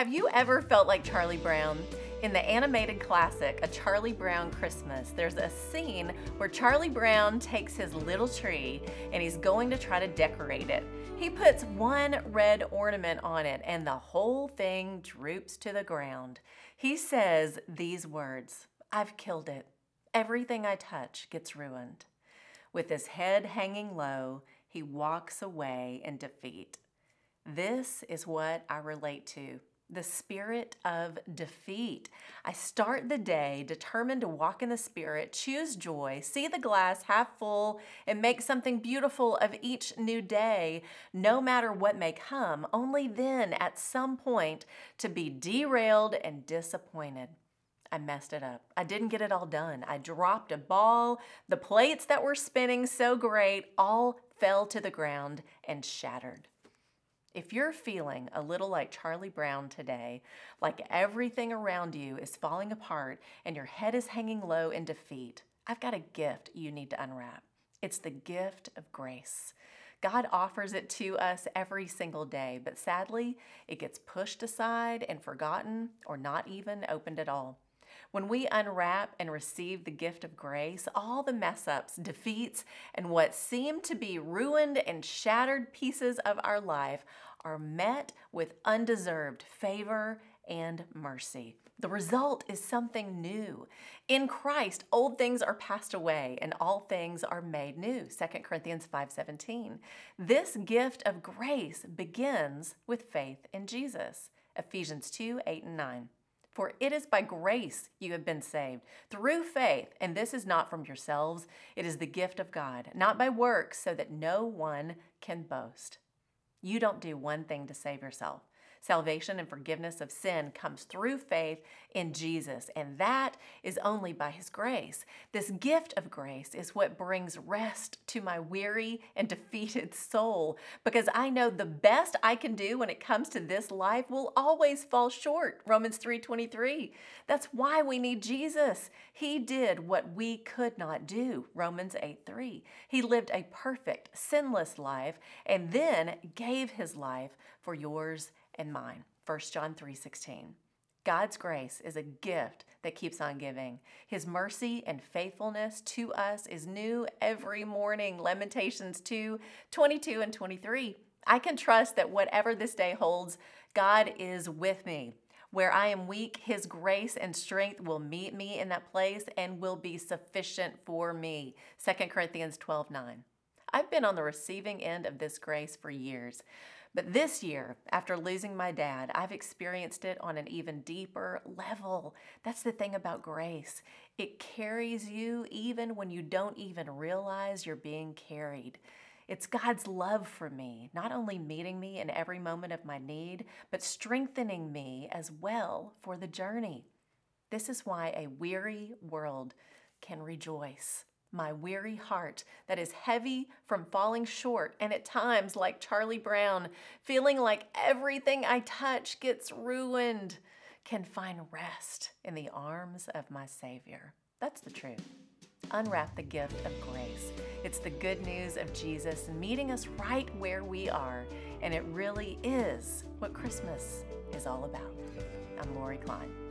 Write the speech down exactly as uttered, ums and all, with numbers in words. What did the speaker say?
Have you ever felt like Charlie Brown? In the animated classic, A Charlie Brown Christmas, there's a scene where Charlie Brown takes his little tree and he's going to try to decorate it. He puts one red ornament on it and the whole thing droops to the ground. He says these words, "I've killed it. Everything I touch gets ruined." With his head hanging low, he walks away in defeat. This is what I relate to. The spirit of defeat. I start the day determined to walk in the Spirit, choose joy, see the glass half full, and make something beautiful of each new day, no matter what may come, only then at some point to be derailed and disappointed. I messed it up. I didn't get it all done. I dropped a ball. The plates that were spinning so great all fell to the ground and shattered. If you're feeling a little like Charlie Brown today, like everything around you is falling apart and your head is hanging low in defeat, I've got a gift you need to unwrap. It's the gift of grace. God offers it to us every single day, but sadly, it gets pushed aside and forgotten or not even opened at all. When we unwrap and receive the gift of grace, all the mess ups, defeats, and what seem to be ruined and shattered pieces of our life are met with undeserved favor and mercy. The result is something new. In Christ, old things are passed away and all things are made new, Second Corinthians five seventeen. This gift of grace begins with faith in Jesus, Ephesians two eight and nine. For it is by grace you have been saved, through faith, and this is not from yourselves, it is the gift of God, not by works, so that no one can boast. You don't do one thing to save yourself. Salvation and forgiveness of sin comes through faith in Jesus, and that is only by His grace. This gift of grace is what brings rest to my weary and defeated soul, because I know the best I can do when it comes to this life will always fall short, Romans three twenty-three. That's why we need Jesus. He did what we could not do, Romans eight three. He lived a perfect, sinless life, and then gave His life for yours and mine, First John three sixteen. God's grace is a gift that keeps on giving. His mercy and faithfulness to us is new every morning, Lamentations two twenty-two and twenty-three. I can trust that whatever this day holds, God is with me. Where I am weak, His grace and strength will meet me in that place and will be sufficient for me, Second Corinthians twelve nine. I've been on the receiving end of this grace for years. But this year, after losing my dad, I've experienced it on an even deeper level. That's the thing about grace. It carries you even when you don't even realize you're being carried. It's God's love for me, not only meeting me in every moment of my need, but strengthening me as well for the journey. This is why a weary world can rejoice. My weary heart that is heavy from falling short and at times like Charlie Brown, feeling like everything I touch gets ruined, can find rest in the arms of my Savior. That's the truth. Unwrap the gift of grace. It's the good news of Jesus meeting us right where we are, and it really is what Christmas is all about. I'm Lori Klein.